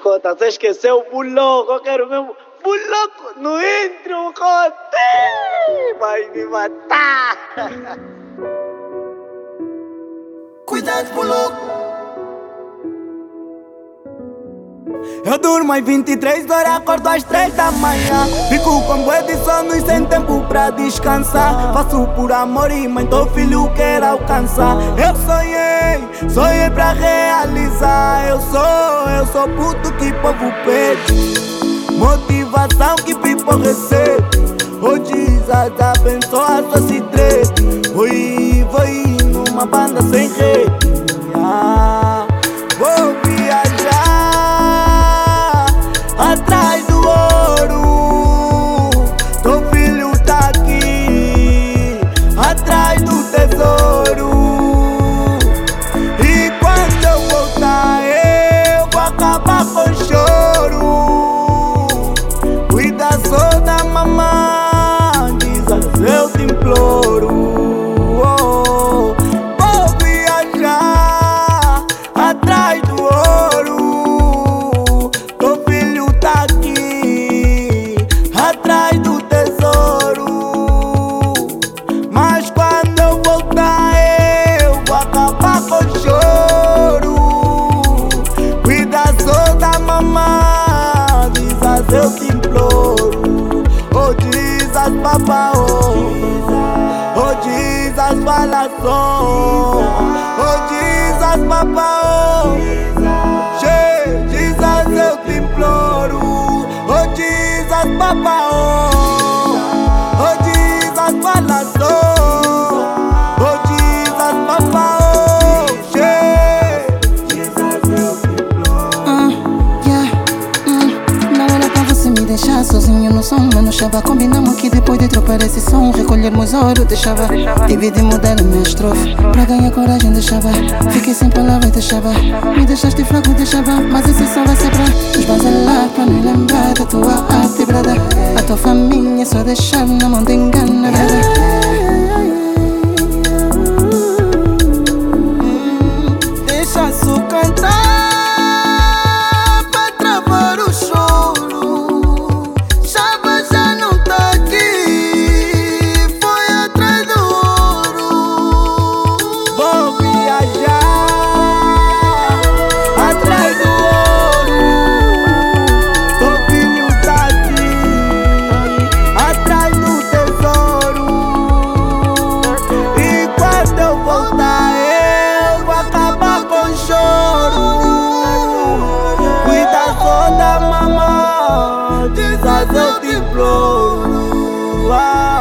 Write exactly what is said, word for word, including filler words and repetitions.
Cota, você esqueceu o buloco, eu quero mesmo buloco no intro, Cota, vai me matar. Cuidado, buloco. Eu durmo às vinte e três horas, acordo às três da manhã. Fico com bué de sono e sem tempo pra descansar. Faço por amor e mãe do filho quer alcançar. Eu sonhei, sonhei pra realizar. Eu sou, eu sou puto que povo pede, motivação que people recebe. Oh Jesus, abençoa a sua cidade. Vou ir, vou ir numa banda sem rede. Ah, vou viajar atrás do ouro. Teu filho tá aqui, atrás do tesouro. E quando eu voltar, eu vou acabar com choro. Cuida só da mamãe, diz eu te imploro. Oh, vou viajar atrás do ouro. Atrás do tesouro. Mas quando eu voltar, eu vou acabar com choro. Cuida só da mamãe, Jesus, eu te imploro. Oh Jesus, papá, oh, oh Jesus, fala só. Oh Jesus, papá, oh, Jesus, eu te imploro. Oh Jesus, papá, oh, oh Jesus, fala só. Oh Jesus, papá, oh, Jesus, eu te imploro. uh, yeah, uh, Não era pra você me deixar sozinho no som, mas no chava. Combinamos que depois de tropar esse som, recolhermos ouro, deixava. Dividir, mudar a minha estrofe pra ganhar coragem, deixava. Fiquei sem palavras, deixava. Me deixaste fraco, deixava. Mas esse som vai ser pra nos baselar, pra nos lembrar da tua arte, brada. A tua família só deixar na mão de engana, brada. Deixa só cantar pra travar o choro. Chava já não tá aqui, foi atrás do ouro. Vou viajar atrás do ouro. Teu filho tá aqui, atrás do tesouro. E quando eu voltar, eu vou acabar com choro. Cuida só da mamãe, Jesus, eu te imploro. Ah.